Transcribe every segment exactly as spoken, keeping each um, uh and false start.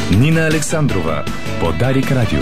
Нина Александрова по Дарик Радио.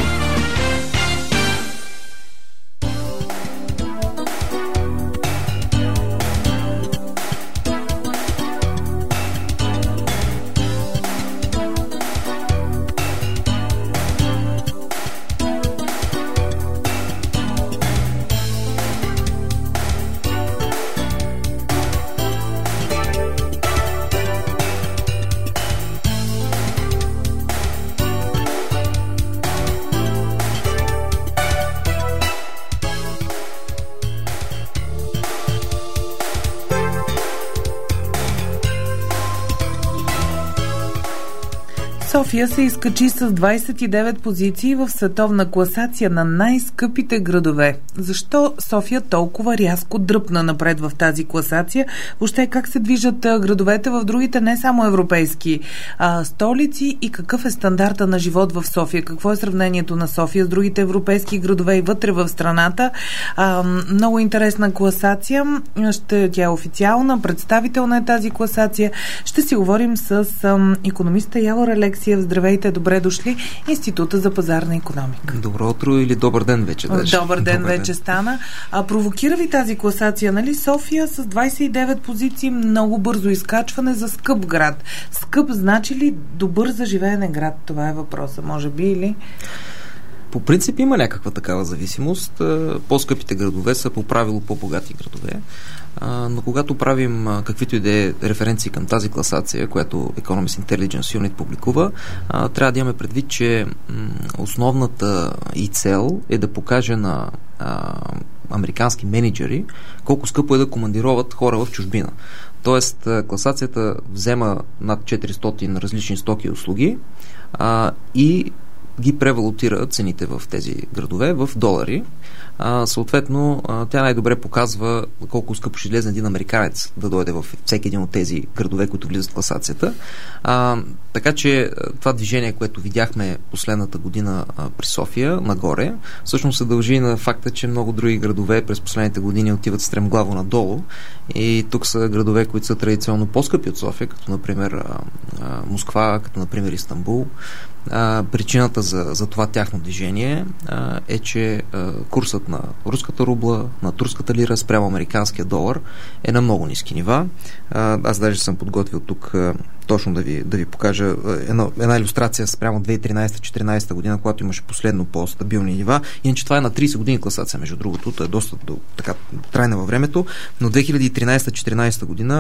София се изкачи с двадесет и девет позиции в световна класация на най-скъпите градове. Защо София толкова рязко дръпна напред в тази класация? Въобще как се движат градовете в другите, не само европейски а, столици, и какъв е стандарта на живот в София? Какво е сравнението на София с другите европейски градове и вътре в страната? А, много интересна класация. Ще, тя е официална, представителна е тази класация. Ще си говорим с а, икономиста Явор Алексиев. Здравейте, добре дошли. Института за пазарна икономика. Добро утро или добър ден вече. Даже. Добър ден добър вече ден. стана. А, провокира ви тази класация, нали? София с двадесет и девет позиции, много бързо изкачване за скъп град. Скъп значи ли добър за живеене град? Това е въпроса, може би, или... По принцип има някаква такава зависимост. По-скъпите градове са по правило по-богати градове. Но когато правим каквито и да е референции към тази класация, която Economist Intelligence Unit публикува, трябва да имаме предвид, че основната и цел е да покаже на американски менеджери колко скъпо е да командироват хора в чужбина. Тоест, класацията взема над четиристотин различни стоки и услуги и ги превалутира цените в тези градове в долари. А, съответно, а, тя най-добре показва колко скъпо ще излезе един американец да дойде в всеки един от тези градове, които влизат в класацията. А, така че това движение, което видяхме последната година а, при София, нагоре, всъщност се дължи на факта, че много други градове през последните години отиват стремглаво надолу. И тук са градове, които са традиционно по-скъпи от София, като например а, а, Москва, като например Истанбул. А, причината за, за това тяхно движение а, е, че а, курсът на руската рубла, на турската лира спрямо американския долар е на много ниски нива. А, аз даже съм подготвил тук а, точно да ви, да ви покажа една, една илюстрация спрямо две хиляди и тринадесета-четиринадесета година, когато имаше последно по-стабилни нива. Иначе това е на тридесет години класация, между другото. То е доста до, така трайна във времето, но две хиляди и тринадесета-четиринадесета година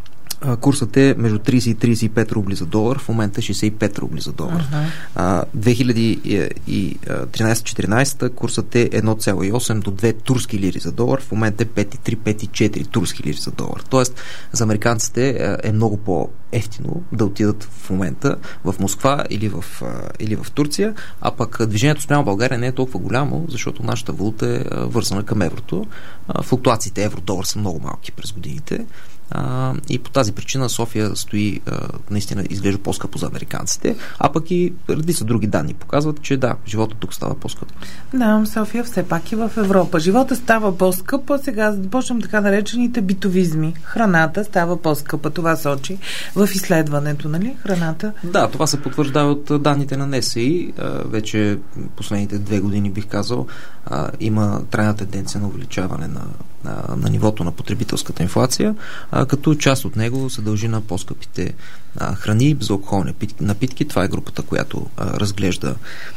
курсът е между тридесет и тридесет и пет рубли за долар, в момента е шестдесет и пет рубли за долар. Uh-huh. две хиляди и тринадесета-четиринадесета курсът е едно цяло и осем до две турски лири за долар, в момента е пет цяло и три - пет цяло и четири турски лири за долар. Тоест, за американците е много по-ефтино да отидат в момента в Москва или в, или в Турция, а пък движението спрямо България не е толкова голямо, защото нашата валута е вързана към еврото. Флуктуациите евро-долар са много малки през годините. Uh, и по тази причина София стои, uh, наистина изглежда по-скъпо за американците, а пък и редица други данни показват, че да, живота тук става по-скъп. Да, София все пак и в Европа. Живота става по-скъп, а сега започвам така наречените битовизми. Храната става по-скъпа. Това сочи в изследването, нали? Храната. Да, това се потвърждава от данните на НСИ. Uh, вече последните две години, бих казал, uh, има трайна тенденция на увеличаване на, на, на нивото на потребителската инфлация, uh, като част от него се дължи на по-скъпите а, храни, безалкохолни напитки. Това е групата, която а, разглежда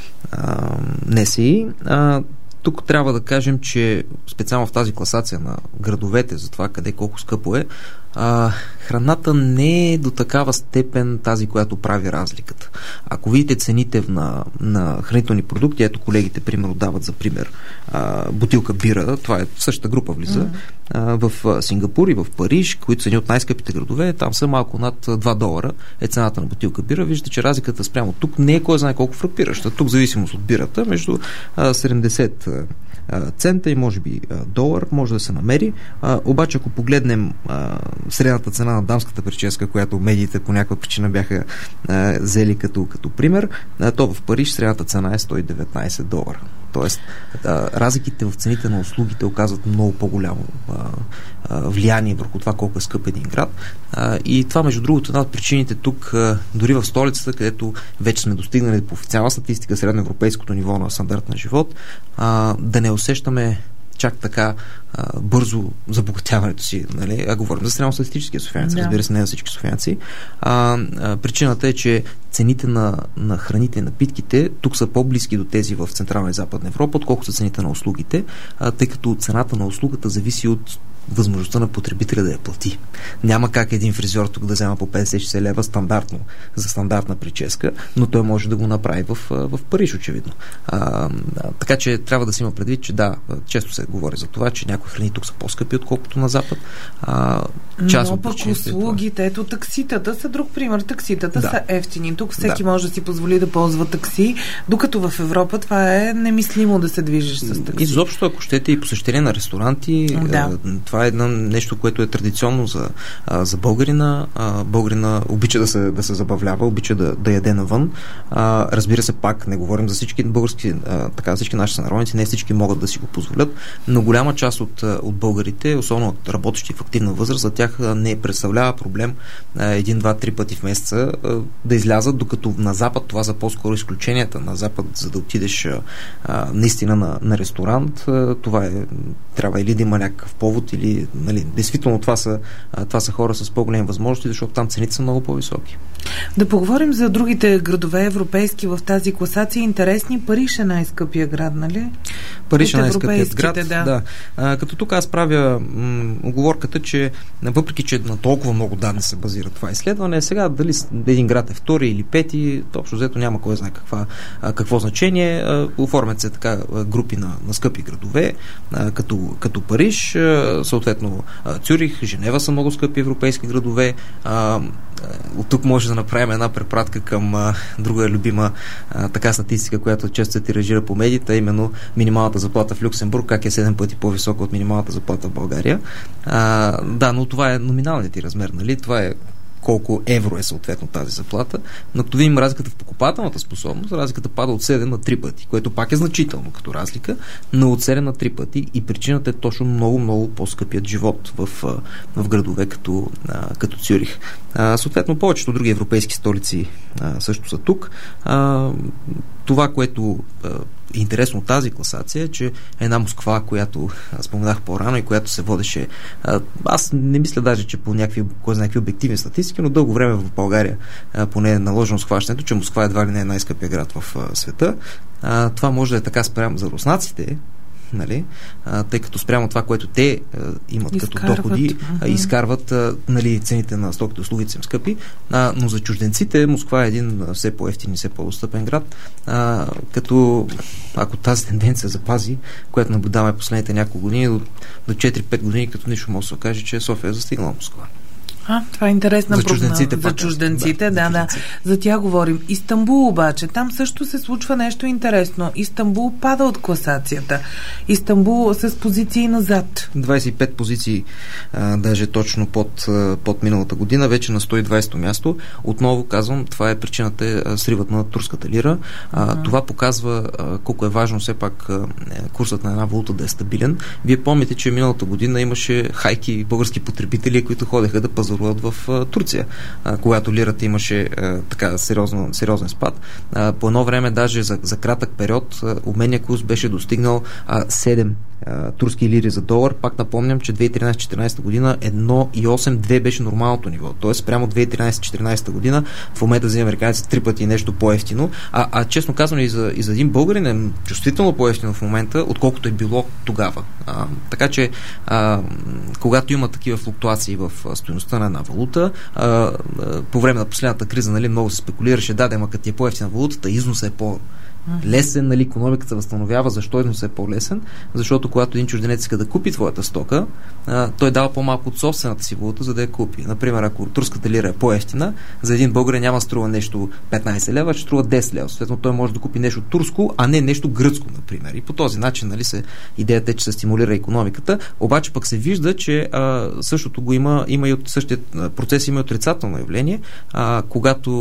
а, НСИ. А, тук трябва да кажем, че специално в тази класация на градовете, за това къде колко скъпо е, а, храната не е до такава степен тази, която прави разликата. Ако видите цените на, на хранителни продукти, ето колегите примерно дават за пример а, бутилка бира, това е в същата група влиза, mm-hmm. а, в Сингапур и в Париж, които са едни от най-скъпите градове, там са малко над два долара е цената на бутилка бира. Виждате, че разликата спрямо тук не е кой знае колко фрапираща. Тук зависимост от бирата между а, седемдесет цента и може би долар може да се намери. А, обаче ако погледнем а, средната цена на дамската прическа, която медиите по някаква причина бяха а, взели като, като пример, а, то в Париж средната цена е сто и деветнадесет долара. Тоест, а, разликите в цените на услугите оказват много по-голямо а, а, влияние върху това колко е скъп един град. А, и това, между другото, една от причините тук, а, дори в столицата, където вече сме достигнали по официална статистика средноевропейското ниво на стандарт на живот, а, да не усещаме чак така а, бързо забогатяването си, нали? А говорим за средностатистическия софиянец, да. Разбира се, не за всички софиянци. А, а, причината е, че цените на, на храните и напитките тук са по-близки до тези в Централна и Западна Европа, отколкото са цените на услугите, а, тъй като цената на услугата зависи от възможността на потребителя да я плати. Няма как един фризьор тук да взема по петдесет-шейсет лева стандартно за стандартна прическа, но той може да го направи в, в Париж, очевидно. А, така че трябва да се има предвид, че да, често се говори за това, че някои храни тук са по-скъпи, отколкото на Запад. А, част но пък услугите, ето такситата са друг пример. Такситата да. са ефтини. Тук всеки да. може да си позволи да ползва такси, докато в Европа това е немислимо да се движиш с такси. Изобщо, ако щете и посещение на ресторанти, да. това е едно нещо, което е традиционно за, а, за българина. А, българина обича да се, да се забавлява, обича да, да яде навън. А, разбира се, пак не говорим за всички български, а, така, всички наши сънародници, не всички могат да си го позволят, но голяма част от, от българите, особено работещи в активна възраст, за тях не представлява проблем а, един, два, три пъти в месеца а, да излязат, докато на Запад това са по-скоро изключенията. На Запад, за да отидеш а, наистина на, на ресторант, а, това е, трябва или да има някакъв повод, или нали, действително това са, това са хора с по-големи възможности, защото там цените са много по-високи. Да поговорим за другите градове европейски в тази класация. Интересни, Париж е най-скъпия град, нали? Париж е най-скъпият град, да. да. А, като тук аз правя м- оговорката, че въпреки, че на толкова много данни се базира това изследване, сега дали един град е втори или пети, общо взето няма кой знае каква, а, какво значение. А, оформят се така групи на, на скъпи градове, а, като, като Париж, а, съответно а, Цюрих, Женева са много скъпи европейски градове. А, от тук може да направим една препратка към а, друга любима а, така статистика, която често се тиражира по медиите, именно минималната заплата в Люксембург, как е седем пъти по-висока от минималната заплата в България. А, да, но това е номиналният ти размер, нали? Това е колко евро е съответно тази заплата, но като видим разликата в покупателната способност, разликата пада от седем на три пъти, което пак е значително като разлика, но от седем на три пъти и причината е точно много-много по-скъпият живот в, в градове като, като Цюрих. А, съответно, повечето други европейски столици а, също са тук. А, това, което а, е интересно от тази класация, е, че една Москва, която споменах по-рано и която се водеше, а, аз не мисля даже, че по някакви, кой знае, някакви обективни статистики, но дълго време в България а, поне е наложено схващането, че Москва едва ли не е най-скъпия град в а, света. А, това може да е така спрямо за руснаците, нали? А, тъй като спрямо това, което те а, имат изкарват, като доходи, а, изкарват а, нали, цените на стоките, услугите са им скъпи, а, но за чужденците Москва е един а, все по-евтин и все по-достъпен град, а, като ако тази тенденция запази, която наблюдаваме последните няколко години, до, до четири-пет години, като нищо може да се каже, че София е застигнала Москва. А, това е интересна за прогноза. Чужденците, за чужденците, да, да, за, да. За тях говорим. Истанбул обаче, там също се случва нещо интересно. Истанбул пада от класацията. Истанбул с позиции назад. двадесет и пет позиции, а, даже точно под, под миналата година, вече на сто и двадесето място. Отново казвам, това е причината е сривът на турската лира. А, uh-huh. Това показва а, колко е важно все пак а, курсът на една валута да е стабилен. Вие помните, че миналата година имаше хайки български потребители, които ходеха да пазаруват в а, Турция, а, когато лирата имаше а, така сериозно, сериозен спад. А, по едно време, даже за, за кратък период, обменния курс беше достигнал а, седем а, турски лири за долар. Пак напомням, че две хиляди и тринадесета-четиринадесета година едно цяло и осем две беше нормалното ниво. Тоест, прямо две хиляди и тринадесета-четиринадесета година в момента за американците три пъти нещо по-ефтино. А, а честно казвам, и за, и за един българин е чувствително по-ефтино в момента, отколкото е било тогава. А, така че, а, когато има такива флуктуации в стойността на една валута, а, а, по време на последната криза, нали, много се спекулираше, да, да, ама като е по-ефтина валутата, износът е по- лесен, нали, икономиката се възстановява. Защо износ е по-лесен? Защото когато един чужденец иска да купи твоята стока, а, той дава по-малко от собствената си валута, за да я купи. Например, ако турската лира е по-ефтина, за един българин няма струва нещо петнадесет лева, ще струва десет лева. Съответно, той може да купи нещо турско, а не нещо гръцко, например. И по този начин, нали, се, идеята е, че се стимулира икономиката. Обаче пък се вижда, че а, същото го има, има и от същия процес, има и отрицателно явление. А, когато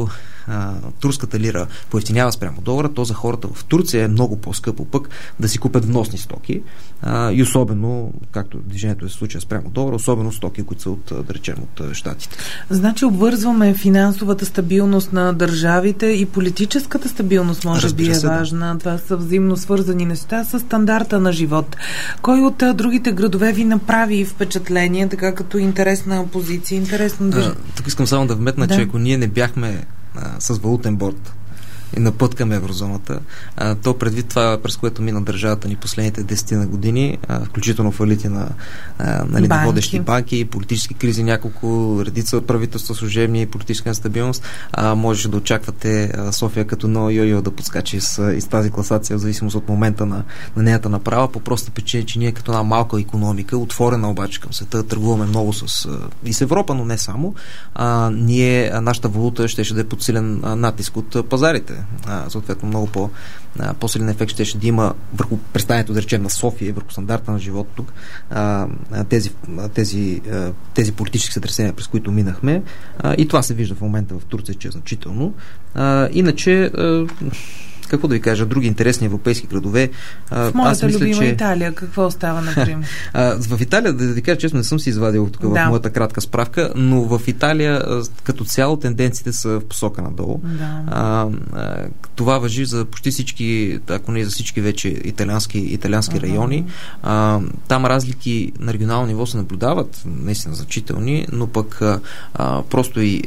а, турската лира поевтинява спрямо долара, то за хората в Турция е много по-скъпо пък да си купят вносни стоки а, и особено, както движението е в случая спрямо долара, особено стоки, които са от, да речем, от щатите. Значи обвързваме финансовата стабилност на държавите и политическата стабилност може Разбира би е се, важна. Да. Това са взаимно свързани неща с стандарта на живот. Кой от а, другите градове ви направи впечатление, така като интересна позиция, интересно да... Тук искам само да вметна, да. че ако ние не бяхме а, с валутен борд и на път към еврозоната, а, то предвид това, през което мина държавата ни последните десет на години, а, включително фалити на, а, нали, на водещи банки, политически кризи, няколко редица правителства, служебни, политическа нестабилност, а, можеше да очаквате а, София като но йо-йо да подскачи с, из тази класация в зависимост от момента на, на нейната направа, по проста причина, че ние като една малка икономика, отворена обаче към света, търгуваме много с, а, и с Европа, но не само, а, ние, а, нашата валута ще, ще да е подсилен а, натиск от а, пазарите. А, съответно много по, а, по-силен ефект ще, ще да има върху представянето, да речем, на София, върху стандарта на живот тук, а, тези, тези, а, тези политически сътресения, през които минахме, а, и това се вижда в момента в Турция, че е значително. А, иначе а, какво да ви кажа, други интересни европейски градове. В моята аз мисля, любима че... Италия, какво остава, например? В Италия, да ви кажа честно, не съм си извадил тук да. в моята кратка справка, но в Италия като цяло тенденциите са в посока надолу. Да. А, а, това важи за почти всички, ако не за всички вече италиански, италиански uh-huh. райони. А, там разлики на регионално ниво се наблюдават, наистина значителни, но пък а, просто и,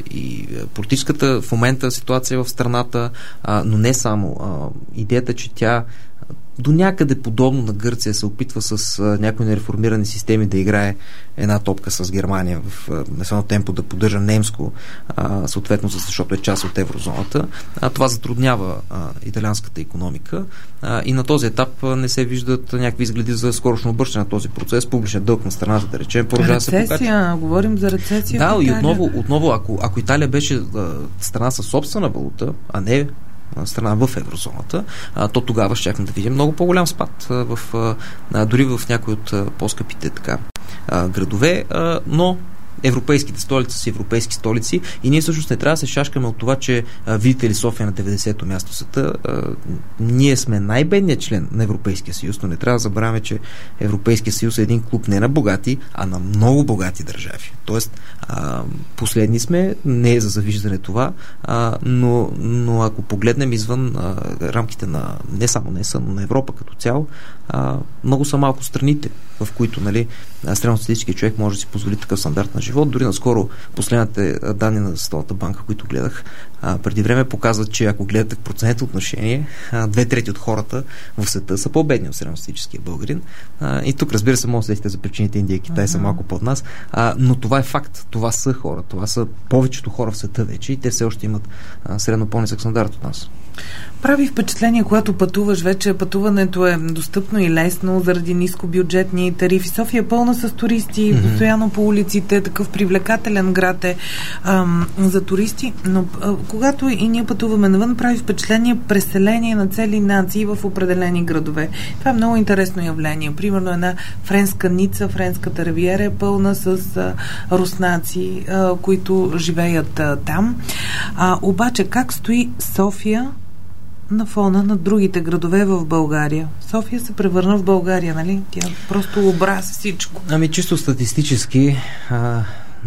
и политическата в момента ситуация в страната, а, но не само. А, идеята, че тя до някъде подобно на Гърция се опитва с а, някои нереформирани системи да играе една топка с Германия в населено темпо, да поддържа немско, а, съответно, защото е част от еврозоната. А, това затруднява а, италианската икономика а, и на този етап а, не се виждат някакви изгледи за скорошно обръщане на този процес. Публичен дълг на страната, да речем, продължава да се покачва. Говорим за рецесия. Да, и отново, отново ако, ако Италия беше а, страна със собствена валута, а не страна в еврозоната, а, то тогава щяхме да видим много по-голям спад а, в, а, дори в някои от а, по-скъпите така, а, градове, а, но европейските столици са европейски столици и ние всъщност не трябва да се шашкаме от това, че а, видите ли София на деветдесето място в света. А, ние сме най-бедният член на Европейския съюз, но не трябва да забравяме, че Европейския съюз е един клуб не на богати, а на много богати държави. Тоест, а, последни сме, не е за завиждане това, а, но, но ако погледнем извън а, рамките на не само НЕС, но на Европа като цяло, а, много са малко страните, в които, нали, средностатистически човек може да си позволи такъв стандарт на живот. Дори наскоро последните данни на Световната банка, които гледах а, преди време, показват, че ако гледате в процентно отношение, а, две трети от хората в света са по-бедни от средностатистическия българин. А, и тук, разбира се, може да следите за причините Индия и Китай uh-huh. са малко под нас, а, но това е факт. Това са хора. Това са повечето хора в света вече и те все още имат а, средно по-нисък стандарт от нас. Прави впечатление, когато пътуваш вече, пътуването е достъпно и лесно заради нискобюджетни тарифи. София е пълна с туристи, mm-hmm. постоянно по улиците, такъв привлекателен град е ам, за туристи, но а, когато и ние пътуваме навън, прави впечатление преселение на цели нации в определени градове. Това е много интересно явление. Примерно една френска Ница, френската ривиера е пълна с а, руснаци, а, които живеят а, там. А, обаче, как стои София на фона на другите градове в България? София се превърна в България, нали? Тя просто образ всичко. Ами чисто статистически, а,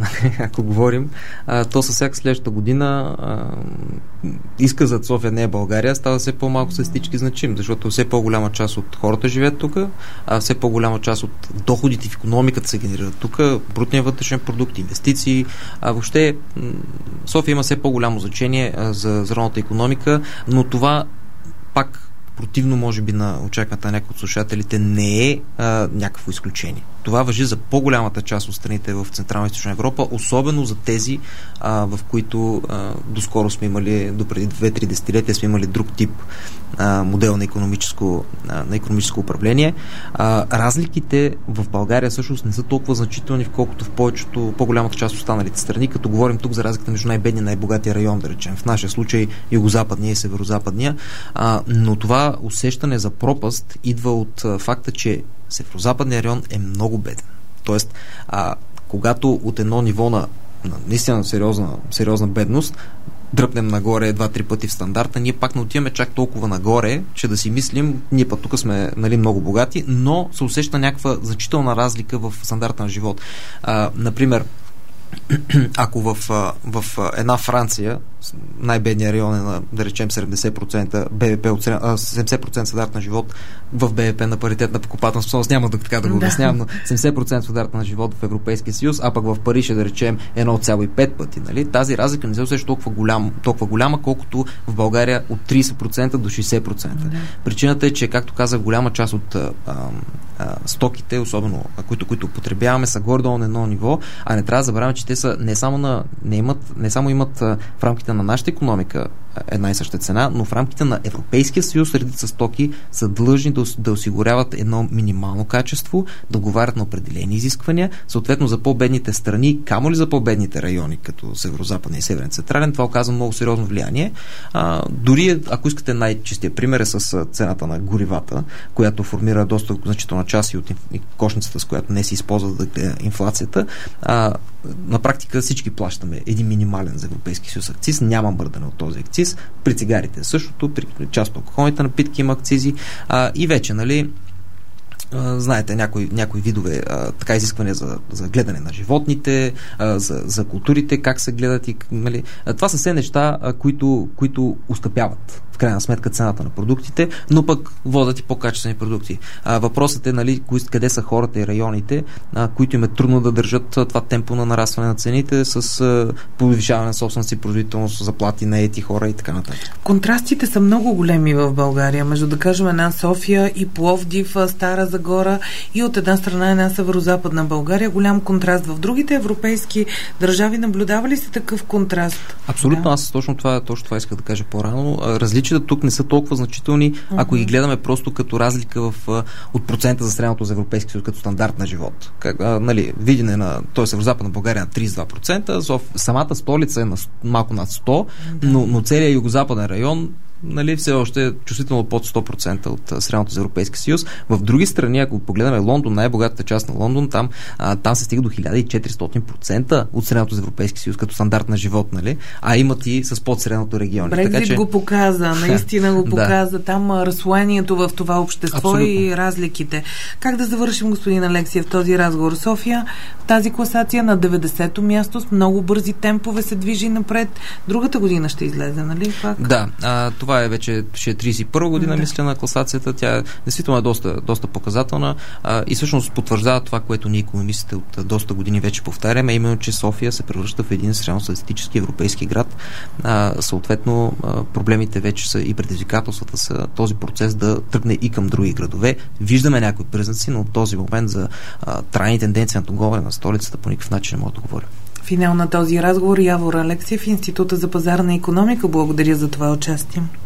ако говорим, а, то със всяка следващата година а, изказът София не е България става все по-малко статистически значим, защото все по-голяма част от хората живеят тук, а все по-голяма част от доходите в икономиката се генерират тук, брутния вътрешен продукт, инвестиции, а въобще София има все по-голямо значение а, за зелената икономика, но това пак противно може би на очакването на някои от слушателите не е а, някакво изключение. Това важи за по-голямата част от страните в Централна и Източна Европа, особено за тези, а, в които а, доскоро сме имали, до преди две-три десетилетия сме имали друг тип а, модел на икономическо, а, на икономическо управление. А, разликите в България всъщност не са толкова значителни, колкото в повечето, по-голямата част от останалите страни, като говорим тук за разликата между най-бедния и най-богатия район, да речем. В нашия случай югозападния и северозападния. А, но това усещане за пропаст идва от а, факта, че северозападният район е много беден. Тоест, а, когато от едно ниво на, на наистина сериозна, сериозна бедност дръпнем нагоре два-три пъти в стандарта, ние пак не отиваме чак толкова нагоре, че да си мислим, ние пък тук сме, нали, много богати, но се усеща някаква значителна разлика в стандарта на живот. А, например, ако в, в една Франция най-бедният район е на, да речем, седемдесет процента БВП от седемдесет процента стандарт на живот в БВП на паритет на покупателна способност, няма да така да го обяснявам, но седемдесет процента стандарт на живот в Европейския съюз, а пък в Париж е, да речем, едно цяло и пет пъти. Нали? Тази разлика не се усеща толкова, голям, толкова голяма, колкото в България от трийсет процента до шейсет процента. Да. Причината е, че, както казах, голяма част от а, а, стоките, особено които, които потребяваме, са горе-долу на едно ниво, а не трябва да забравяме, че те са не само, на, не имат, не само имат а, в рамките на нашата икономика една и съща цена, но в рамките на Европейския съюз редица стоки са длъжни да, да осигуряват едно минимално качество, да отговарят на определени изисквания, съответно за по-бедните страни, камо ли за по-бедните райони, като Северо-Западен и Северен Централен, това оказва много сериозно влияние. А, дори, ако искате, най-чистия пример е с цената на горивата, която формира доста значителна част и от кошницата, с която не се използва да инфлацията. А, на практика всички плащаме един минимален за Европейски съюз акциз, няма мърдане от този акциз. При цигарите същото, при част от алкохолните напитки има акцизи а, и вече, нали, а, знаете, някои, някои видове а, така изисквания за, за гледане на животните, а, за, за културите, как се гледат и, нали, а, това са все неща, а, които, които ускъпяват в крайна сметка цената на продуктите, но пък водят и по-качествени продукти. А, въпросът е, нали, къде са хората и районите, а, които им е трудно да държат а, това темпо на нарастване на цените с а, повишаване на собствената си производителност, заплати на ети хора и така нататък. Контрастите са много големи в България, между, да кажем, една София и Пловдив, Стара Загора и от една страна една Северо-Западна България. Голям контраст. В другите европейски държави наблюдава ли се такъв контраст? Абсолютно, да. аз точно това, точно това исках да кажа по-рано. Различията тук не са толкова значителни, uh-huh. ако ги гледаме просто като разлика в, от процента за средното за Европейски съюз като стандарт на живот. Как, а, нали, видене на, т.е. Северо-Западна България на трийсет и два процента, самата столица е на малко над сто, uh-huh. но, но целият югозападен район, нали, все още е чувствително под сто процента от средното за Европейски съюз. В други страни, ако погледнем Лондон, най-богатата част на Лондон, там, а, там се стига до хиляда и четиристотин процента от средното за Европейски съюз като стандарт на живот, нали? А имат и с под-средното региони. Брекзит така, че... го показа, наистина го показа. Да. Там разслоението в това общество. Абсолютно. И разликите. Как да завършим, господин Алексиев, този разговор? София в тази класация на деветдесето място с много бързи темпове се движи напред. Другата година ще излезе, нали? Пак? Да, а, това Това е вече ще е трийсет и първа година, да. Мисля, на класацията. Тя действително е доста, доста показателна а, и всъщност потвърждава това, което ние икономистите от доста години вече повтаряме, именно, че София се превръща в един средностатистически европейски град. А, съответно, а, проблемите вече са и предизвикателствата са този процес да тръгне и към други градове. Виждаме някои признаци, но от този момент за а, трайни тенденции на договаряне на столицата по никакъв начин не мога да говоря. Финал на този разговор Явор Алексиев, Института за пазарна икономика. Благодаря за това участие.